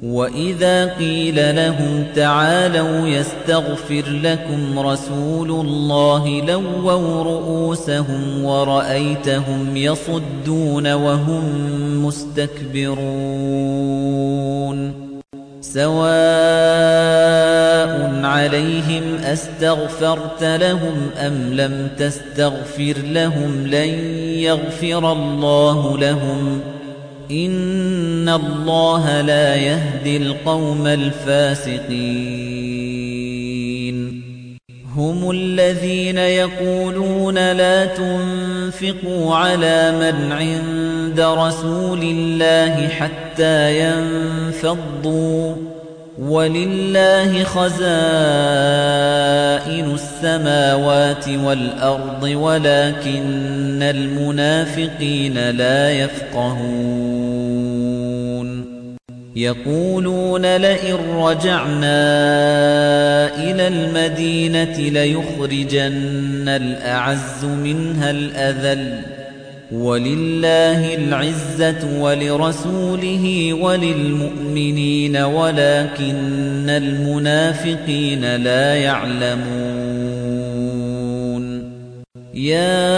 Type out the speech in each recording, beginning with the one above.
وَإِذَا قِيلَ لَهُمْ تَعَالَوْا يَسْتَغْفِرْ لَكُمْ رَسُولُ اللَّهِ لَوَّوْا رُءُوسَهُمْ وَرَأَيْتَهُمْ يَصُدُّونَ وَهُمْ مُسْتَكْبِرُونَ سَوَاءٌ عَلَيْهِمْ أَسْتَغْفَرْتَ لَهُمْ أَمْ لَمْ تَسْتَغْفِرْ لَهُمْ لَن يَغْفِرَ اللَّهُ لَهُمْ إِنَّ اللَّهَ لَا يَهْدِي الْقَوْمَ الْفَاسِقِينَ هُمُ الَّذِينَ يَقُولُونَ لَا تُنفِقُوا عَلَى مَنْ عِندَ رَسُولِ اللَّهِ حَتَّى يَنفَضُّوا وَلِلَّهِ خَزَائِنُ السَّمَاوَاتِ وَالْأَرْضِ وَلَكِنَّ الْمُنَافِقِينَ لَا يَفْقَهُونَ يَقُولُونَ لَئِن رَّجَعْنَا إِلَى الْمَدِينَةِ لَيُخْرِجَنَّ الْأَعَزُّ مِنْهَا الْأَذَلَّ وَلِلَّهِ الْعِزَّةُ وَلِرَسُولِهِ وَلِلْمُؤْمِنِينَ وَلَكِنَّ الْمُنَافِقِينَ لَا يَعْلَمُونَ يَا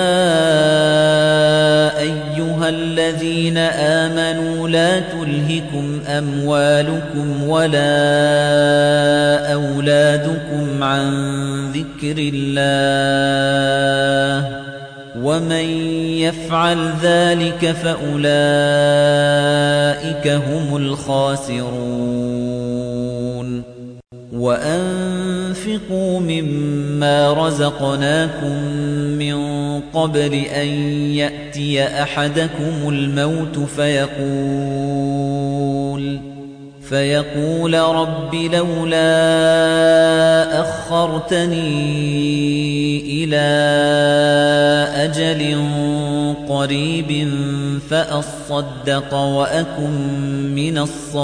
أَيُّهَا الَّذِينَ آمَنُوا لَا تُلْهِكُمْ أَمْوَالُكُمْ وَلَا أَوْلَادُكُمْ عَن ذِكْرِ اللَّهِ وَمَن يَفْعَلْ ذَلِكَ فَأُولَئِكَ هُمُ الْخَاسِرُونَ وَأَنفِقُوا مِمَّا رَزَقْنَاكُم مِّن قَبْلِ أَن يَأْتِيَ أَحَدَكُمُ الْمَوْتُ فيقول رَبِّ لَوْلَا أَخَّرْتَنِي إِلَىٰ أَجَلٍ قَرِيبٍ فَأَصَّدَّقَ وَأَكُن مِّنَ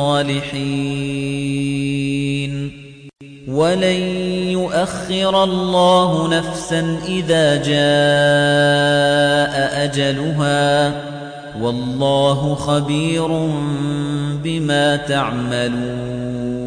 الصَّالِحِينَ وَلَن يُؤَخِّرَ اللَّهُ نَفْسًا إِذَا جَاءَ أَجَلُهَا وَاللَّهُ خَبِيرٌ بِمَا تَعْمَلُونَ